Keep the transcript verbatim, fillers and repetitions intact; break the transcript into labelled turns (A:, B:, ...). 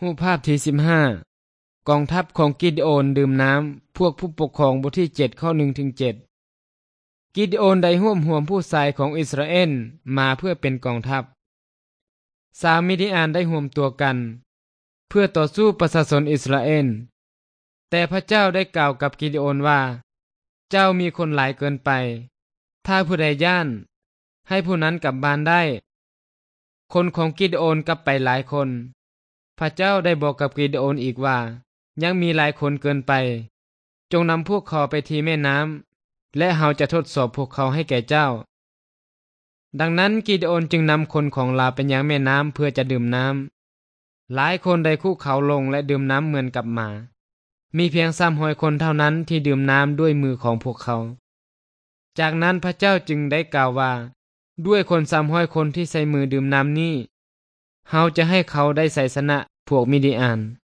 A: รูปภาพที่สิบห้ากองทัพของกิดโอนดื่มน้ำพวกผู้ปกครองบทที่เจ็ดข้อหนึ่งถึงเจ็ดกิดโอนได้ร่วมห่วมผู้ชายของอิสราเอลมาเพื่อเป็นกองทัพสามมิดิอานได้ร่วมตัวกันเพื่อต่อสู้ประชาชนอิสราเอลแต่พระเจ้าได้กล่าวกับกิดโอนว่าเจ้ามีคนหลายเกินไปถ้าผู้ใดย่านให้ผู้นั้นกลับบ้านได้คนของกิดโอนกลับไปหลายคนพระเจ้าได้บอกกับกิดโอนอีกว่ายังมีหลายคนเกินไปจงนำพวกเขาไปที่แม่น้ำและเฮาจะทดสอบพวกเขาให้แก่เจ้าดังนั้นกิดโอนจึงนำคนของลาไปยังแม่น้ำเพื่อจะดื่มน้ำหลายคนได้คุกเข่าลงและดื่มน้ำเหมือนกับหมามีเพียงสามร้อยคนเท่านั้นที่ดื่มน้ำด้วยมือของพวกเขาจากนั้นพระเจ้าจึงได้กล่าวว่าด้วยคนสามร้อยคนที่ใส่มือดื่มน้ำนี้เฮาจะให้เขาได้ไสชนะพวกมิดิอาน